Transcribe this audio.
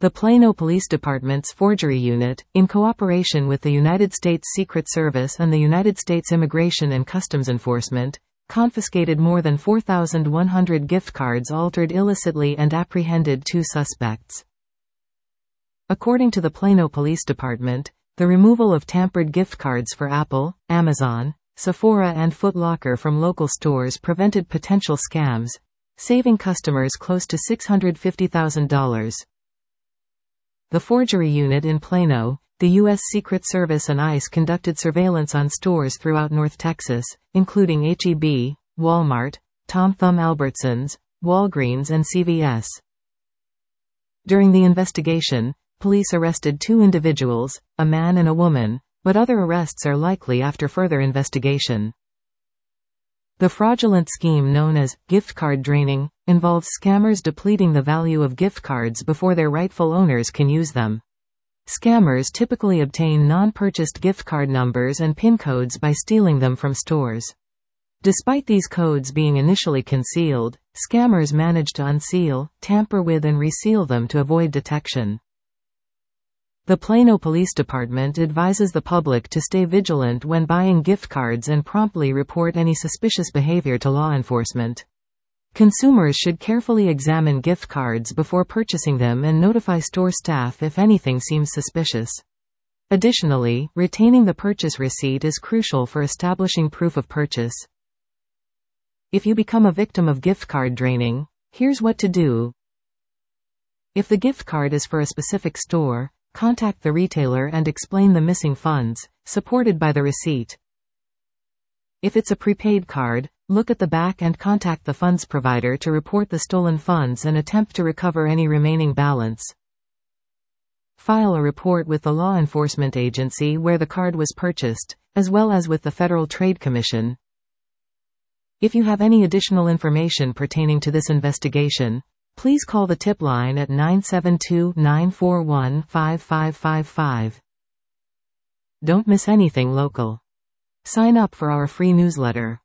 The Plano Police Department's Forgery Unit, in cooperation with the United States Secret Service and the United States Immigration and Customs Enforcement, confiscated more than 4,100 gift cards altered illicitly and apprehended 2 suspects. According to the Plano Police Department, the removal of tampered gift cards for Apple, Amazon, Sephora and Foot Locker from local stores prevented potential scams, saving customers close to $650,000. The Forgery Unit in Plano, the U.S. Secret Service and ICE conducted surveillance on stores throughout North Texas, including H-E-B, Walmart, Tom Thumb Albertsons, Walgreens and CVS. During the investigation, police arrested 2 individuals, a man and a woman, but other arrests are likely after further investigation. The fraudulent scheme known as gift card draining involves scammers depleting the value of gift cards before their rightful owners can use them. Scammers typically obtain non-purchased gift card numbers and PIN codes by stealing them from stores. Despite these codes being initially concealed, scammers manage to unseal, tamper with and reseal them to avoid detection. The Plano Police Department advises the public to stay vigilant when buying gift cards and promptly report any suspicious behavior to law enforcement. Consumers should carefully examine gift cards before purchasing them and notify store staff if anything seems suspicious. Additionally, retaining the purchase receipt is crucial for establishing proof of purchase. If you become a victim of gift card draining, here's what to do. If the gift card is for a specific store, contact the retailer and explain the missing funds, supported by the receipt. If it's a prepaid card, look at the back and contact the funds provider to report the stolen funds and attempt to recover any remaining balance. File a report with the law enforcement agency where the card was purchased, as well as with the Federal Trade Commission. If you have any additional information pertaining to this investigation, please call the tip line at 972-941-5555. Don't miss anything local. Sign up for our free newsletter.